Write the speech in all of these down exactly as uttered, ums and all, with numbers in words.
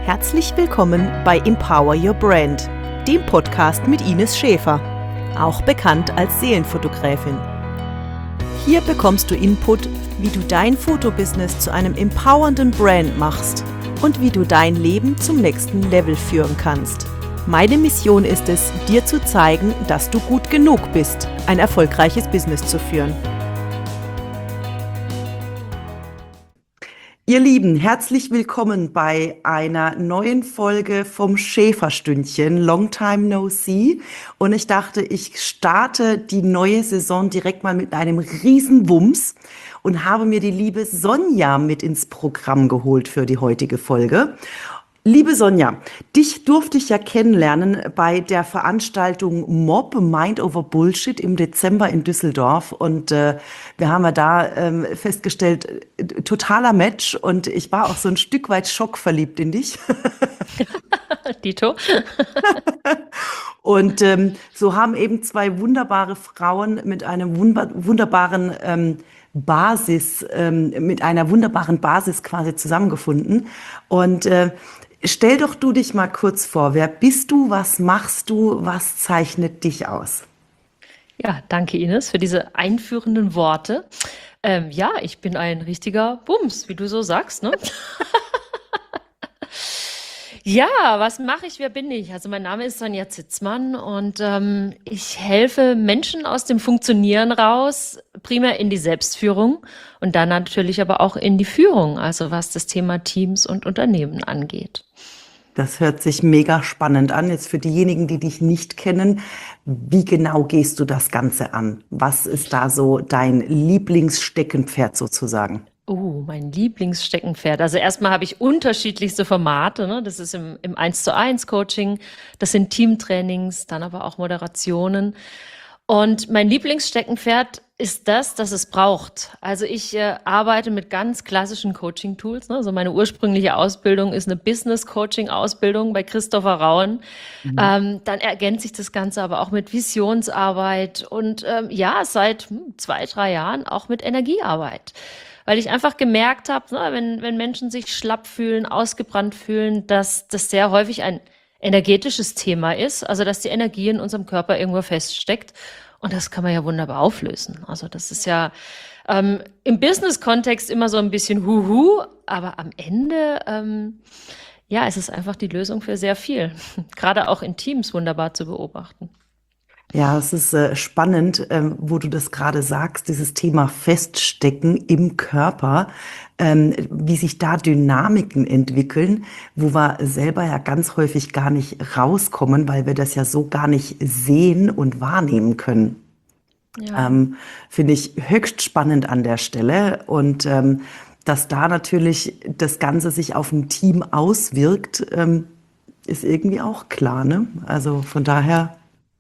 Herzlich willkommen bei Empower Your Brand, dem Podcast mit Ines Schäfer, auch bekannt als Seelenfotogräfin. Hier bekommst du Input, wie du dein Fotobusiness zu einem empowernden Brand machst und wie du dein Leben zum nächsten Level führen kannst. Meine Mission ist es, dir zu zeigen, dass du gut genug bist, ein erfolgreiches Business zu führen. Ihr Lieben, herzlich willkommen bei einer neuen Folge vom Schäferstündchen, Long Time No See. Und ich dachte, ich starte die neue Saison direkt mal mit einem Riesenwumms und habe mir die liebe Sonja mit ins Programm geholt für die heutige Folge. Liebe Sonja, dich durfte ich ja kennenlernen bei der Veranstaltung Mob Mind Over Bullshit im Dezember in Düsseldorf und äh, wir haben ja da ähm, festgestellt, äh, totaler Match und ich war auch so ein Stück weit schockverliebt in dich. Dito. Und ähm, so haben eben zwei wunderbare Frauen mit einem wunderbar, wunderbaren ähm, Basis, ähm, mit einer wunderbaren Basis quasi zusammengefunden und äh, stell doch du dich mal kurz vor. Wer bist du? Was machst du? Was zeichnet dich aus? Ja, danke Ines für diese einführenden Worte. Ähm, ja, ich bin ein richtiger Bums, wie du so sagst, ne? Ja, was mache ich? Wer bin ich? Also mein Name ist Sonja Zitzmann und ähm, ich helfe Menschen aus dem Funktionieren raus, primär in die Selbstführung und dann natürlich aber auch in die Führung, also was das Thema Teams und Unternehmen angeht. Das hört sich mega spannend an. Jetzt für diejenigen, die dich nicht kennen, wie genau gehst du das Ganze an? Was ist da so dein Lieblingssteckenpferd sozusagen? Oh, mein Lieblingssteckenpferd. Also erstmal habe ich unterschiedlichste Formate, ne? Das ist im, im eins zu eins Coaching, das sind Teamtrainings, dann aber auch Moderationen. Und mein Lieblingssteckenpferd ist das, das es braucht. Also ich äh, arbeite mit ganz klassischen Coaching-Tools. Ne? Also meine ursprüngliche Ausbildung ist eine Business-Coaching-Ausbildung bei Christopher Rauen. Mhm. Ähm, dann ergänzt sich das Ganze aber auch mit Visionsarbeit und ähm, ja, seit hm, zwei, drei Jahren auch mit Energiearbeit. Weil ich einfach gemerkt habe, ne, wenn, wenn Menschen sich schlapp fühlen, ausgebrannt fühlen, dass das sehr häufig ein energetisches Thema ist, also dass die Energie in unserem Körper irgendwo feststeckt. Und das kann man ja wunderbar auflösen. Also das ist ja ähm, im Business-Kontext immer so ein bisschen Huhu, aber am Ende, ähm, ja, es ist einfach die Lösung für sehr viel. Gerade auch in Teams wunderbar zu beobachten. Ja, es ist äh, spannend, ähm, wo du das gerade sagst, dieses Thema Feststecken im Körper, ähm, wie sich da Dynamiken entwickeln, wo wir selber ja ganz häufig gar nicht rauskommen, weil wir das ja so gar nicht sehen und wahrnehmen können. Ja. Ähm, finde ich höchst spannend an der Stelle und ähm, dass da natürlich das Ganze sich auf ein Team auswirkt, ähm, ist irgendwie auch klar, ne? Also von daher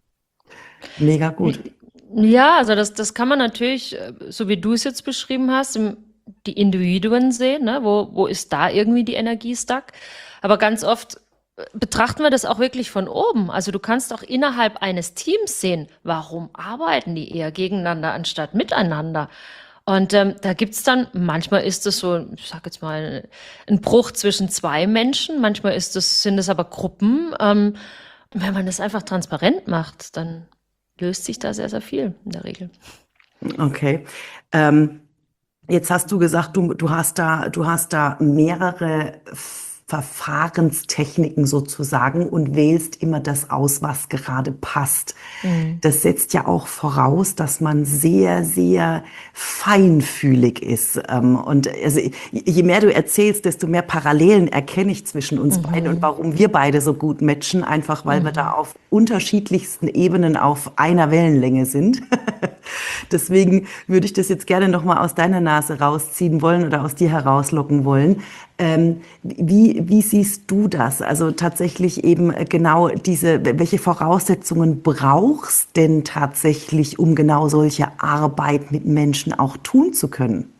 mega gut. Ja, also das, das kann man natürlich, äh, so wie du es jetzt beschrieben hast, im, die Individuen sehen, ne? Wo, wo ist da irgendwie die Energie stuck? Aber ganz oft äh, betrachten wir das auch wirklich von oben. Also du kannst auch innerhalb eines Teams sehen, warum arbeiten die eher gegeneinander anstatt miteinander? Und ähm, da gibt's dann, manchmal ist es so, ich sag jetzt mal, ein Bruch zwischen zwei Menschen, manchmal ist es, sind es aber Gruppen. Ähm, und wenn man das einfach transparent macht, dann löst sich da sehr, sehr viel in der Regel. Okay. Ähm, jetzt hast du gesagt, du, du hast da, du hast da mehrere Verfahrenstechniken sozusagen und wählst immer das aus, was gerade passt. Mhm. Das setzt ja auch voraus, dass man sehr, sehr feinfühlig ist. Und also, je mehr du erzählst, desto mehr Parallelen erkenne ich zwischen uns mhm. beiden und warum wir beide so gut matchen, einfach weil mhm. wir da auf unterschiedlichsten Ebenen auf einer Wellenlänge sind. Deswegen würde ich das jetzt gerne noch mal aus deiner Nase rausziehen wollen oder aus dir herauslocken wollen. Ähm, wie, wie siehst du das? Also tatsächlich eben genau diese, welche Voraussetzungen brauchst denn tatsächlich, um genau solche Arbeit mit Menschen auch tun zu können?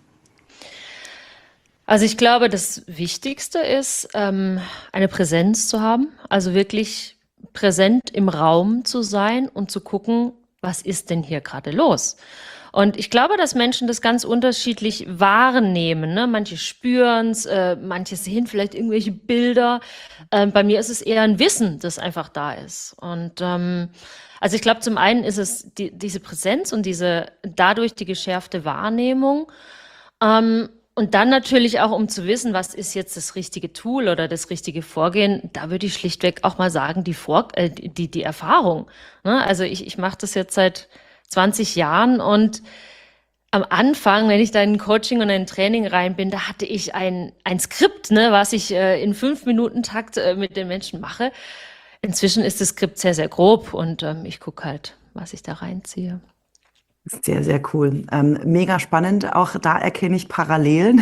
Also ich glaube, das Wichtigste ist, ähm, eine Präsenz zu haben, also wirklich präsent im Raum zu sein und zu gucken, was ist denn hier gerade los? Und ich glaube, dass Menschen das ganz unterschiedlich wahrnehmen, ne? Manche spüren's, äh, manche sehen vielleicht irgendwelche Bilder. Ähm, bei mir ist es eher ein Wissen, das einfach da ist. Und ähm, also ich glaube, zum einen ist es die, diese Präsenz und diese dadurch die geschärfte Wahrnehmung. Ähm, und dann natürlich auch, um zu wissen, was ist jetzt das richtige Tool oder das richtige Vorgehen, da würde ich schlichtweg auch mal sagen, die, Vor äh, die, die Erfahrung. Ne? Also ich, ich mache das jetzt seit zwanzig Jahren und am Anfang, wenn ich da in ein Coaching und ein Training rein bin, da hatte ich ein, ein Skript, ne, was ich äh, in fünf Minuten Takt äh, mit den Menschen mache. Inzwischen ist das Skript sehr, sehr grob und ähm, ich gucke halt, was ich da reinziehe. Sehr, sehr cool. Ähm, mega spannend. Auch da erkenne ich Parallelen.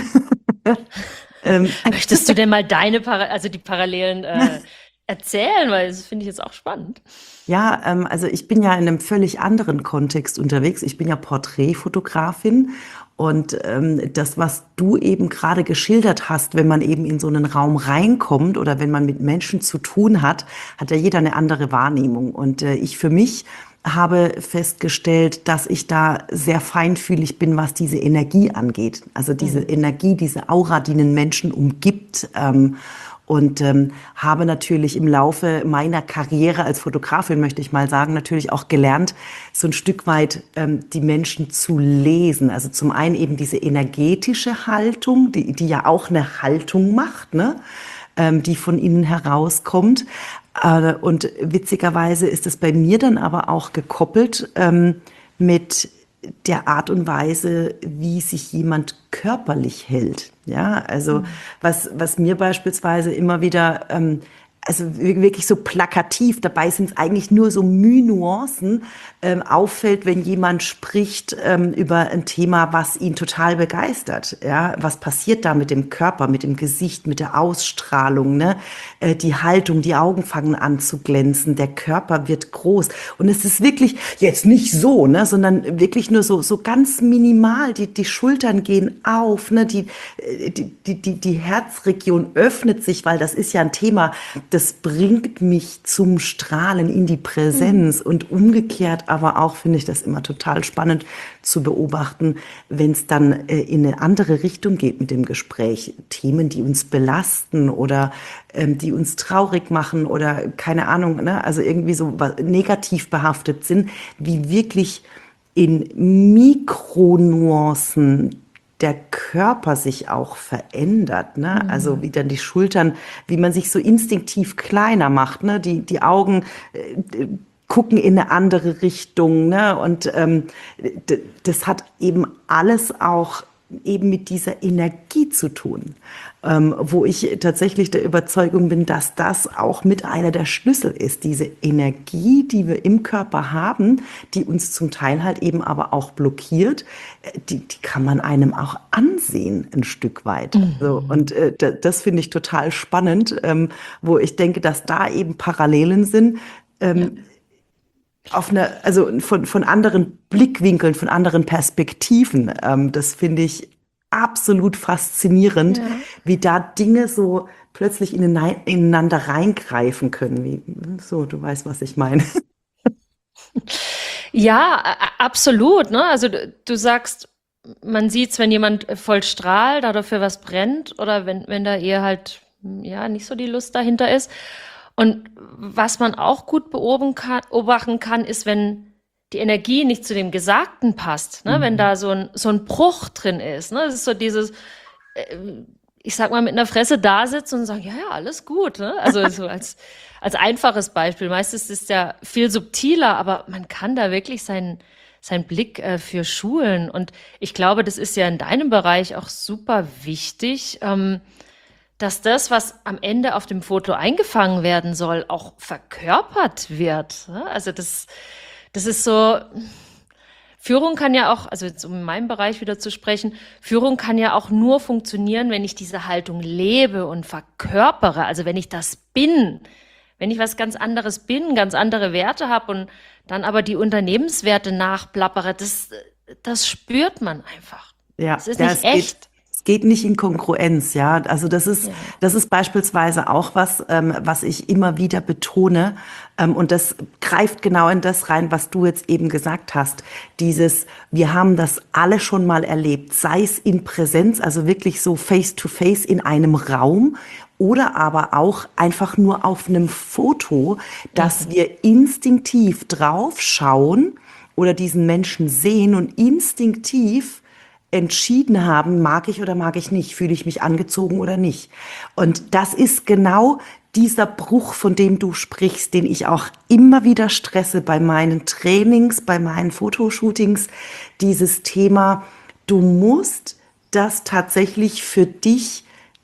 ähm, Möchtest du denn mal deine, Para also die Parallelen äh, erzählen? Weil das finde ich jetzt auch spannend. Ja, ähm, also ich bin ja in einem völlig anderen Kontext unterwegs. Ich bin ja Porträtfotografin und ähm, das, was du eben gerade geschildert hast, wenn man eben in so einen Raum reinkommt oder wenn man mit Menschen zu tun hat, hat ja jeder eine andere Wahrnehmung. Und äh, ich für mich habe festgestellt, dass ich da sehr feinfühlig bin, was diese Energie angeht. Also diese Mhm. Energie, diese Aura, die einen Menschen umgibt. Ähm, und ähm, habe natürlich im Laufe meiner Karriere als Fotografin, möchte ich mal sagen, natürlich auch gelernt, so ein Stück weit ähm, die Menschen zu lesen. Also zum einen eben diese energetische Haltung, die, die ja auch eine Haltung macht, ne? ähm, die von innen herauskommt. Äh, und witzigerweise ist es bei mir dann aber auch gekoppelt ähm, mit der Art und Weise, wie sich jemand körperlich hält. Ja, also was, was mir beispielsweise immer wieder, ähm, also wirklich so plakativ, dabei sind es eigentlich nur so Mühnuancen, ähm, auffällt, wenn jemand spricht ähm, über ein Thema, was ihn total begeistert. Ja, was passiert da mit dem Körper, mit dem Gesicht, mit der Ausstrahlung, ne? Äh, die Haltung, die Augen fangen an zu glänzen, der Körper wird groß. Und es ist wirklich jetzt nicht so, ne, sondern wirklich nur so, so ganz minimal. Die, die Schultern gehen auf, ne, die, die, die, die, die Herzregion öffnet sich, weil das ist ja ein Thema, das bringt mich zum Strahlen in die Präsenz. Und umgekehrt aber auch finde ich das immer total spannend zu beobachten, wenn es dann äh, in eine andere Richtung geht mit dem Gespräch. Themen, die uns belasten oder ähm, die uns traurig machen oder keine Ahnung, ne? Also irgendwie so was negativ behaftet sind, wie wirklich in Mikronuancen der Körper sich auch verändert, ne? Also wie dann die Schultern, wie man sich so instinktiv kleiner macht, ne? Die, die Augen äh, gucken in eine andere Richtung, ne? Und ähm, d- das hat eben alles auch eben mit dieser Energie zu tun, ähm, wo ich tatsächlich der Überzeugung bin, dass das auch mit einer der Schlüssel ist, diese Energie, die wir im Körper haben, die uns zum Teil halt eben aber auch blockiert, äh, die, die kann man einem auch ansehen, ein Stück weit. So, und äh, da- das finde ich total spannend, ähm, wo ich denke, dass da eben Parallelen sind, Ja. ähm, auf eine, also von, von anderen Blickwinkeln, von anderen Perspektiven. Ähm, das finde ich absolut faszinierend, Ja. wie da Dinge so plötzlich inein- ineinander reingreifen können. Wie, so, du weißt, was ich meine. Ja, a- a- absolut, ne? Also du, du sagst, man sieht's, wenn jemand voll strahlt oder für was brennt oder wenn, wenn da eher halt, ja, nicht so die Lust dahinter ist. Und was man auch gut beobachten kann, beobachten kann, ist, wenn die Energie nicht zu dem Gesagten passt, ne? Wenn Mhm. da so ein, so ein Bruch drin ist, ne? Das ist so dieses, ich sag mal, mit einer Fresse da sitzt und sagt, ja, ja, alles gut, ne? Also so als, als einfaches Beispiel. Meistens ist es ja viel subtiler, aber man kann da wirklich seinen, seinen Blick äh, für schulen. Und ich glaube, das ist ja in deinem Bereich auch super wichtig, ähm, dass das, was am Ende auf dem Foto eingefangen werden soll, auch verkörpert wird. Ne? Also das, das ist so, Führung kann ja auch, also jetzt um in meinem Bereich wieder zu sprechen, Führung kann ja auch nur funktionieren, wenn ich diese Haltung lebe und verkörpere, also wenn ich das bin, wenn ich was ganz anderes bin, ganz andere Werte habe und dann aber die Unternehmenswerte nachplappere, das, das spürt man einfach. Ja, Es ist ja, nicht es geht, echt. es geht nicht in Kongruenz, ja. Also das ist, Ja. das ist beispielsweise auch was, ähm, was ich immer wieder betone. Ähm, und das greift genau in das rein, was du jetzt eben gesagt hast. Dieses, wir haben das alle schon mal erlebt, sei es in Präsenz, also wirklich so face to face in einem Raum, oder aber auch einfach nur auf einem Foto, dass wir instinktiv drauf schauen oder diesen Menschen sehen und instinktiv entschieden haben, mag ich oder mag ich nicht, fühle ich mich angezogen oder nicht. Und das ist genau dieser Bruch, von dem du sprichst, den ich auch immer wieder stresse bei meinen Trainings, bei meinen Fotoshootings, dieses Thema, du musst das tatsächlich für dich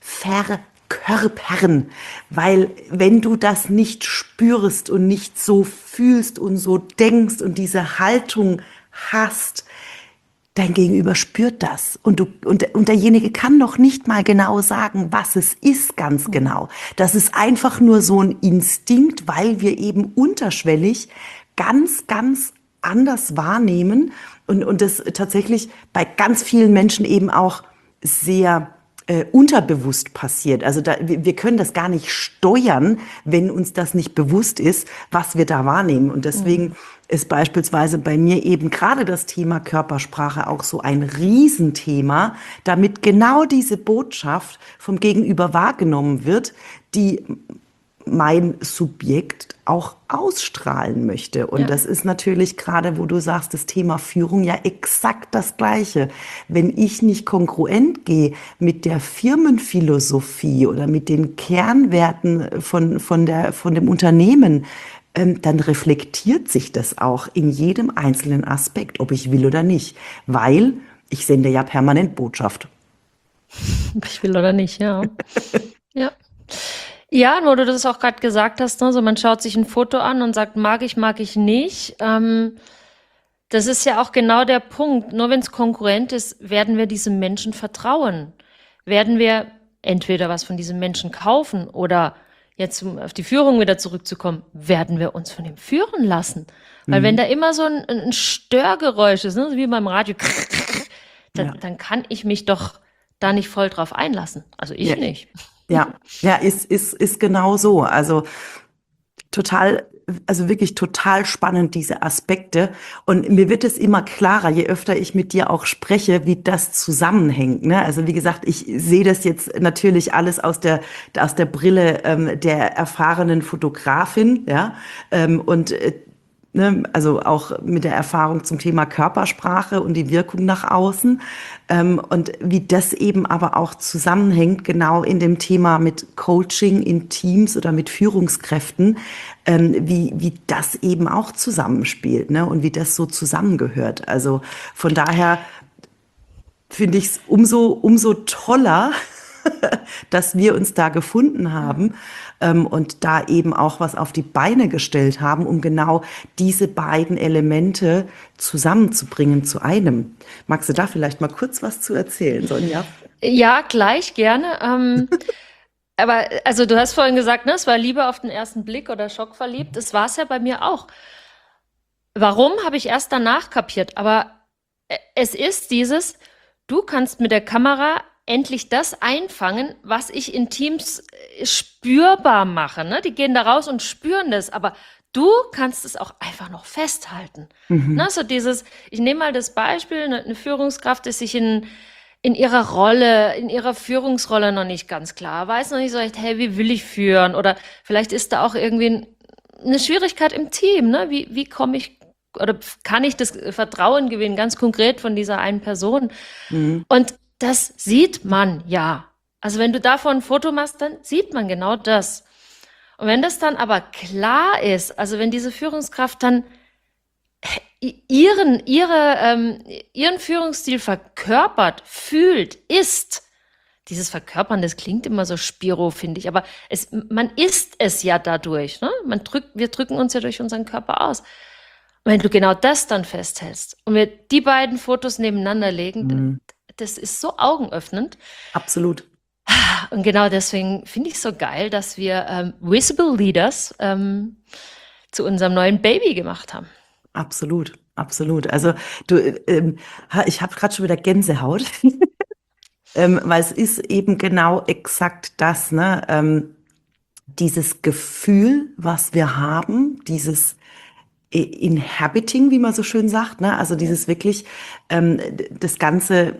verkörpern, weil wenn du das nicht spürst und nicht so fühlst und so denkst und diese Haltung hast, dein Gegenüber spürt das und du und, und derjenige kann noch nicht mal genau sagen, was es ist, ganz genau. Das ist einfach nur so ein Instinkt, weil wir eben unterschwellig ganz, ganz anders wahrnehmen und, und das tatsächlich bei ganz vielen Menschen eben auch sehr äh, unterbewusst passiert. Also da, wir wir können das gar nicht steuern, wenn uns das nicht bewusst ist, was wir da wahrnehmen. Und deswegen ist beispielsweise bei mir eben gerade das Thema Körpersprache auch so ein Riesenthema, damit genau diese Botschaft vom Gegenüber wahrgenommen wird, die mein Subjekt auch ausstrahlen möchte. Und Ja. das ist natürlich gerade, wo du sagst, das Thema Führung ja exakt das Gleiche. Wenn ich nicht kongruent gehe mit der Firmenphilosophie oder mit den Kernwerten von, von, der, von dem Unternehmen, ähm, dann reflektiert sich das auch in jedem einzelnen Aspekt, ob ich will oder nicht. Weil ich sende ja permanent Botschaft. Ob ich will oder nicht, ja. Ja. Ja, wo du das auch gerade gesagt hast, ne, so man schaut sich ein Foto an und sagt, mag ich, mag ich nicht. Ähm, das ist ja auch genau der Punkt. Nur wenn es konkurrent ist, werden wir diesem Menschen vertrauen. Werden wir entweder was von diesem Menschen kaufen oder jetzt um auf die Führung wieder zurückzukommen, werden wir uns von ihm führen lassen. Weil wenn da immer so ein, ein Störgeräusch ist, ne, so wie beim Radio, dann, Ja. dann kann ich mich doch da nicht voll drauf einlassen. Also ich Ja. nicht. Ja, ja, ist, ist, ist genau so. Also total, also wirklich total spannend, diese Aspekte. Und mir wird es immer klarer, je öfter ich mit dir auch spreche, wie das zusammenhängt. Ne? Also wie gesagt, ich sehe das jetzt natürlich alles aus der, aus der Brille ähm, der erfahrenen Fotografin, ja. Ähm, und äh, Ne, also auch mit der Erfahrung zum Thema Körpersprache und die Wirkung nach außen. Ähm, und wie das eben aber auch zusammenhängt, genau in dem Thema mit Coaching in Teams oder mit Führungskräften, ähm, wie, wie das eben auch zusammenspielt, ne, und wie das so zusammengehört. Also von daher finde ich es umso, umso toller, dass wir uns da gefunden haben ähm, und da eben auch was auf die Beine gestellt haben, um genau diese beiden Elemente zusammenzubringen zu einem. Magst du da vielleicht mal kurz was zu erzählen, Sonja? Ja, gleich gerne. Ähm, aber also du hast vorhin gesagt, ne, es war Liebe auf den ersten Blick oder schockverliebt. Das war es ja bei mir auch. Warum, habe ich erst danach kapiert. Aber äh, es ist dieses, du kannst mit der Kamera endlich das einfangen, was ich in Teams äh, spürbar mache. Ne? Die gehen da raus und spüren das, aber du kannst es auch einfach noch festhalten. Ne? So dieses, ich nehme mal das Beispiel, eine, eine Führungskraft ist sich in, in ihrer Rolle, in ihrer Führungsrolle noch nicht ganz klar, weiß noch nicht so recht, hey, wie will ich führen? Oder vielleicht ist da auch irgendwie ein, eine Schwierigkeit im Team. Ne? Wie, wie komme ich oder kann ich das Vertrauen gewinnen, ganz konkret von dieser einen Person? Mhm. Und das sieht man ja. Also wenn du davon ein Foto machst, dann sieht man genau das. Und wenn das dann aber klar ist, also wenn diese Führungskraft dann ihren, ihre, ähm, ihren Führungsstil verkörpert, fühlt, ist, dieses Verkörpern, das klingt immer so Spiro, finde ich, aber es, man ist es ja dadurch. Ne? Man drückt, wir drücken uns ja durch unseren Körper aus. Und wenn du genau das dann festhältst und wir die beiden Fotos nebeneinander legen, Mhm. das ist so augenöffnend. Absolut. Und genau deswegen finde ich es so geil, dass wir ähm, Visible Leaders ähm, zu unserem neuen Baby gemacht haben. Absolut, absolut. Also du, ähm, ha- ich habe gerade schon wieder Gänsehaut. ähm, weil es ist eben genau exakt das, ne? Ähm, dieses Gefühl, was wir haben, dieses Inhabiting, wie man so schön sagt, ne? Also dieses wirklich ähm, das Ganze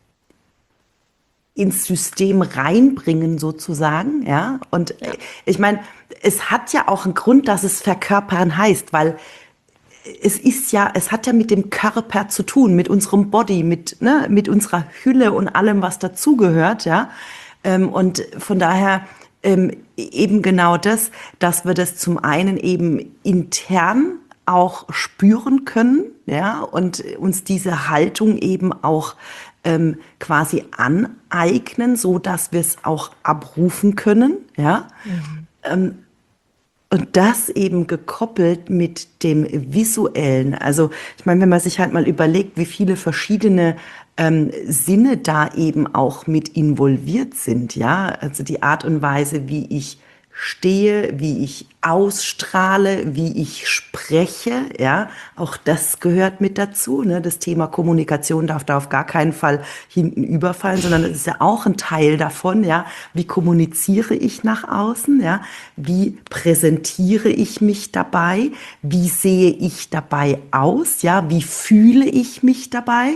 ins System reinbringen sozusagen, ja. Und Ja. ich meine, es hat ja auch einen Grund, dass es verkörpern heißt, weil es ist ja, es hat ja mit dem Körper zu tun, mit unserem Body, mit, ne, mit unserer Hülle und allem, was dazugehört, ja. Ähm, und von daher ähm, eben genau das, dass wir das zum einen eben intern auch spüren können, ja, und uns diese Haltung eben auch ähm, quasi aneignen, so dass wir es auch abrufen können, ja. Mhm. Ähm, und das eben gekoppelt mit dem Visuellen. Also ich meine, wenn man sich halt mal überlegt, wie viele verschiedene ähm, Sinne da eben auch mit involviert sind, ja. Also die Art und Weise, wie ich stehe, wie ich ausstrahle, wie ich spreche, ja, auch das gehört mit dazu, ne? Das Thema Kommunikation darf da auf gar keinen Fall hinten überfallen, sondern es ist ja auch ein Teil davon, ja. Wie kommuniziere ich nach außen, ja? Wie präsentiere ich mich dabei? Wie sehe ich dabei aus, ja? Wie fühle ich mich dabei?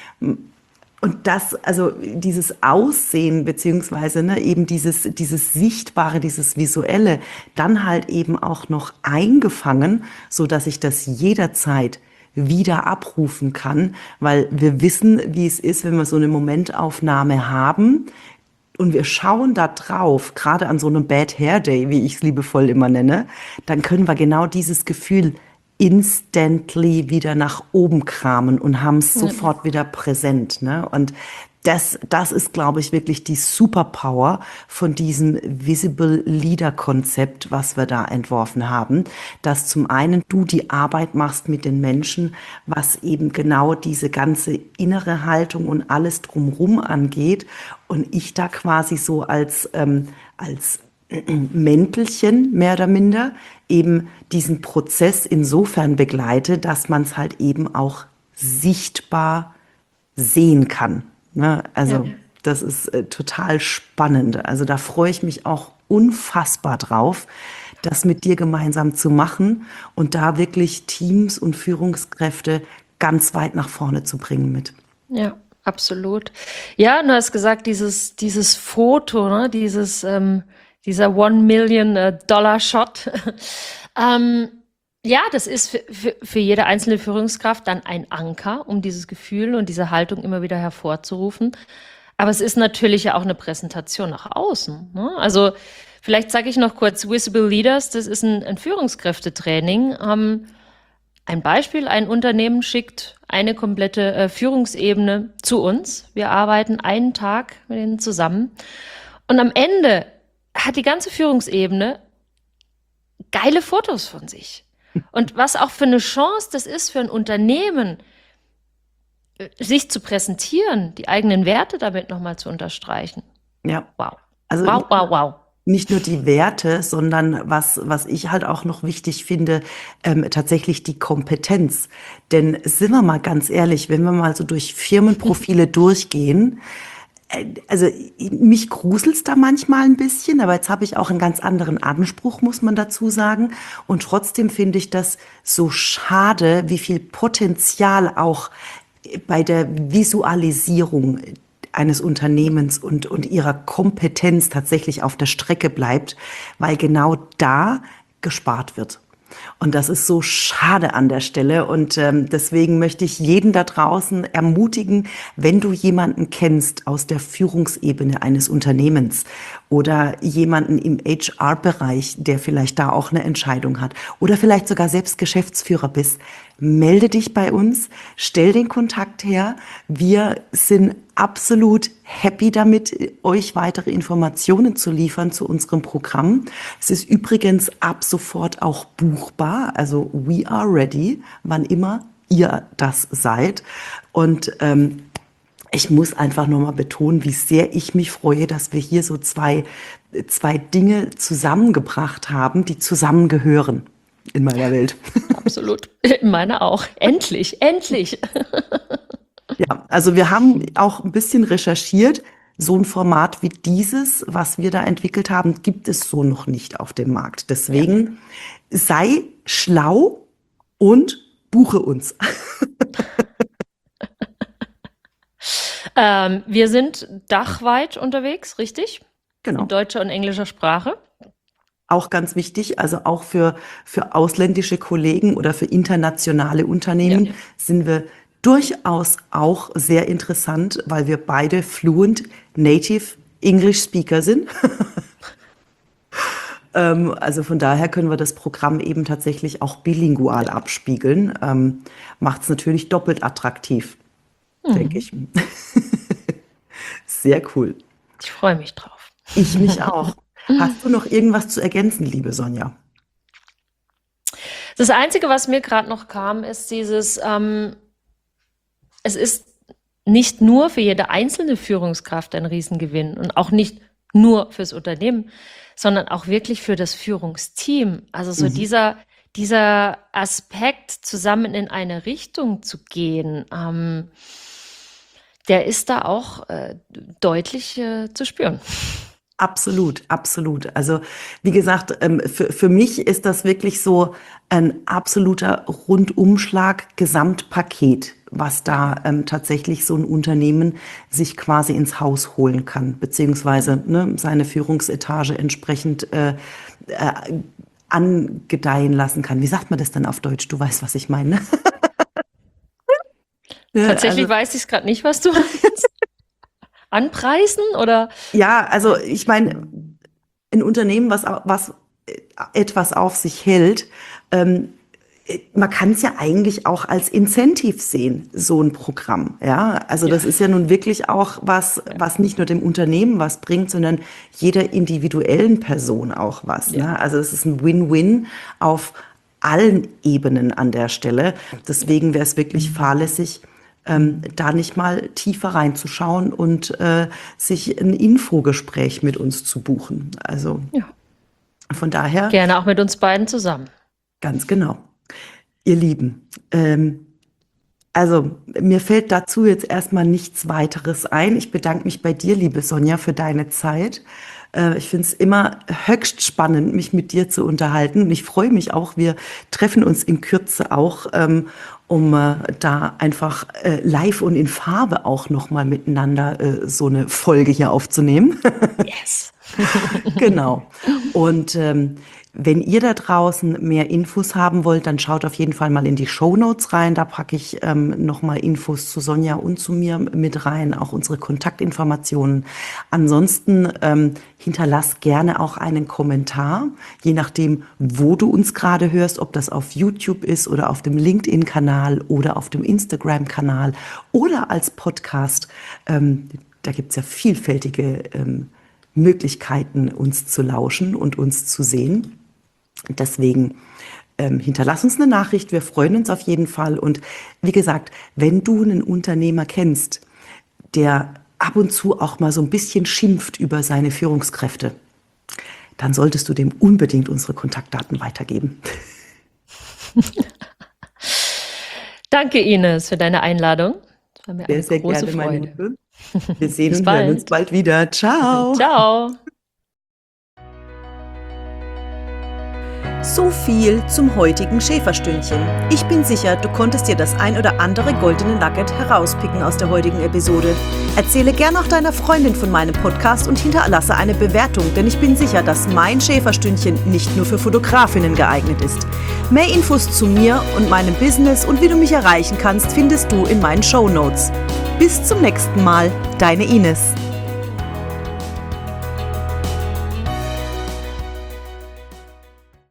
Und das, also dieses Aussehen beziehungsweise ne, eben dieses, dieses Sichtbare, dieses Visuelle, dann halt eben auch noch eingefangen, so dass ich das jederzeit wieder abrufen kann, weil wir wissen, wie es ist, wenn wir so eine Momentaufnahme haben und wir schauen da drauf, gerade an so einem Bad Hair Day, wie ich es liebevoll immer nenne, dann können wir genau dieses Gefühl instantly wieder nach oben kramen und haben es Ja. sofort wieder präsent, ne? Und das, das ist, glaube ich, wirklich die Superpower von diesem Visible Leader Konzept, was wir da entworfen haben, dass zum einen du die Arbeit machst mit den Menschen, was eben genau diese ganze innere Haltung und alles drumherum angeht und ich da quasi so als, ähm, als Mäntelchen, mehr oder minder, eben diesen Prozess insofern begleite, dass man es halt eben auch sichtbar sehen kann. Ne? Also Ja. das ist äh, total spannend. Also da freue ich mich auch unfassbar drauf, das mit dir gemeinsam zu machen und da wirklich Teams und Führungskräfte ganz weit nach vorne zu bringen mit. Ja, absolut. Ja, du hast gesagt, dieses, dieses Foto, ne, dieses, ähm, dieser One Million äh, Dollar Shot. ähm, ja, das ist für, für, für jede einzelne Führungskraft dann ein Anker, um dieses Gefühl und diese Haltung immer wieder hervorzurufen. Aber es ist natürlich ja auch eine Präsentation nach außen. Ne? Also vielleicht sage ich noch kurz, Visible Leaders, das ist ein, ein Führungskräftetraining. Ähm, ein Beispiel, ein Unternehmen schickt eine komplette äh, Führungsebene zu uns. Wir arbeiten einen Tag mit ihnen zusammen. Und am Ende hat die ganze Führungsebene geile Fotos von sich. Und was auch für eine Chance das ist für ein Unternehmen, sich zu präsentieren, die eigenen Werte damit nochmal zu unterstreichen. Ja, Wow. also Wow, wow, wow. nicht nur die Werte, sondern was, was ich halt auch noch wichtig finde, ähm, tatsächlich die Kompetenz. Denn sind wir mal ganz ehrlich, wenn wir mal so durch Firmenprofile durchgehen, äh, also mich gruselt's da manchmal ein bisschen, aber jetzt habe ich auch einen ganz anderen Anspruch, muss man dazu sagen. Und trotzdem finde ich das so schade, wie viel Potenzial auch bei der Visualisierung eines Unternehmens und, und ihrer Kompetenz tatsächlich auf der Strecke bleibt, weil genau da gespart wird. Und das ist so schade an der Stelle. Und ähm, deswegen möchte ich jeden da draußen ermutigen, wenn du jemanden kennst aus der Führungsebene eines Unternehmens oder jemanden im H R-Bereich, der vielleicht da auch eine Entscheidung hat oder vielleicht sogar selbst Geschäftsführer bist, melde dich bei uns, stell den Kontakt her. Wir sind absolut happy damit, euch weitere Informationen zu liefern zu unserem Programm. Es ist übrigens ab sofort auch buchbar, also we are ready, wann immer ihr das seid. Und ähm, ich muss einfach nochmal betonen, wie sehr ich mich freue, dass wir hier so zwei, zwei Dinge zusammengebracht haben, die zusammengehören in meiner Welt. Absolut. In meiner auch. Endlich, endlich. Ja, also wir haben auch ein bisschen recherchiert. so ein Format wie dieses, was wir da entwickelt haben, gibt es so noch nicht auf dem Markt. Deswegen ja. sei schlau und buche uns. ähm, wir sind dachweit unterwegs, richtig? Genau. In deutscher und englischer Sprache. Auch ganz wichtig, also auch für, für ausländische Kollegen oder für internationale Unternehmen ja. sind wir durchaus auch sehr interessant, weil wir beide fluent Native English Speaker sind. ähm, also von daher können wir das Programm eben tatsächlich auch bilingual ja. abspiegeln. Ähm, macht es natürlich doppelt attraktiv, mhm. denke ich. Sehr cool. Ich freue mich drauf. Ich mich auch. Hast du noch irgendwas zu ergänzen, liebe Sonja? Das Einzige, was mir gerade noch kam, ist dieses, ähm, es ist nicht nur für jede einzelne Führungskraft ein Riesengewinn und auch nicht nur fürs Unternehmen, sondern auch wirklich für das Führungsteam. Also so mhm. dieser, dieser Aspekt, zusammen in eine Richtung zu gehen, ähm, der ist da auch äh, deutlich äh, zu spüren. Absolut, absolut. Also wie gesagt, für, für mich ist das wirklich so ein absoluter Rundumschlag, Gesamtpaket, was da ähm, tatsächlich so ein Unternehmen sich quasi ins Haus holen kann, beziehungsweise ne, seine Führungsetage entsprechend äh, äh, angedeihen lassen kann. Wie sagt man das denn auf Deutsch? Du weißt, was ich meine. Tatsächlich also, weiß ich es gerade nicht, was du meinst. Anpreisen oder? Ja, also ich meine, ein Unternehmen, was, was etwas auf sich hält, ähm, man kann es ja eigentlich auch als Incentive sehen, so ein Programm. Ja, also ja. das ist ja nun wirklich auch was, was nicht nur dem Unternehmen was bringt, sondern jeder individuellen Person auch was. Ja. Ne? Also es ist ein Win-Win auf allen Ebenen an der Stelle. Deswegen wäre es wirklich fahrlässig, Ähm, da nicht mal tiefer reinzuschauen und äh, sich ein Infogespräch mit uns zu buchen. Also ja. von daher. Gerne auch mit uns beiden zusammen. Ganz genau. Ihr Lieben, ähm, also mir fällt dazu jetzt erstmal nichts weiteres ein. Ich bedanke mich bei dir, liebe Sonja, für deine Zeit. Äh, ich finde es immer höchst spannend, mich mit dir zu unterhalten. Und ich freue mich auch, wir treffen uns in Kürze auch, ähm, um äh, da einfach äh, live und in Farbe auch nochmal miteinander äh, so eine Folge hier aufzunehmen. Yes. Genau. Und ähm, wenn ihr da draußen mehr Infos haben wollt, dann schaut auf jeden Fall mal in die Shownotes rein. Da packe ich ähm, nochmal Infos zu Sonja und zu mir mit rein, auch unsere Kontaktinformationen. Ansonsten ähm, hinterlass gerne auch einen Kommentar, je nachdem, wo du uns gerade hörst, ob das auf YouTube ist oder auf dem LinkedIn-Kanal oder auf dem Instagram-Kanal oder als Podcast. Ähm, da gibt's ja vielfältige ähm, Möglichkeiten, uns zu lauschen und uns zu sehen. Deswegen ähm, hinterlass uns eine Nachricht, wir freuen uns auf jeden Fall. Und wie gesagt, wenn du einen Unternehmer kennst, der ab und zu auch mal so ein bisschen schimpft über seine Führungskräfte, dann solltest du dem unbedingt unsere Kontaktdaten weitergeben. Danke, Ines, für deine Einladung. Das war mir sehr, eine sehr große gerne, Freude. meine Liebe. Wir sehen und hören uns bald wieder. Ciao. Ciao. So viel zum heutigen Schäferstündchen. Ich bin sicher, du konntest dir das ein oder andere goldene Nugget herauspicken aus der heutigen Episode. Erzähle gern auch deiner Freundin von meinem Podcast und hinterlasse eine Bewertung, denn ich bin sicher, dass mein Schäferstündchen nicht nur für Fotografinnen geeignet ist. Mehr Infos zu mir und meinem Business und wie du mich erreichen kannst, findest du in meinen Shownotes. Bis zum nächsten Mal, deine Ines.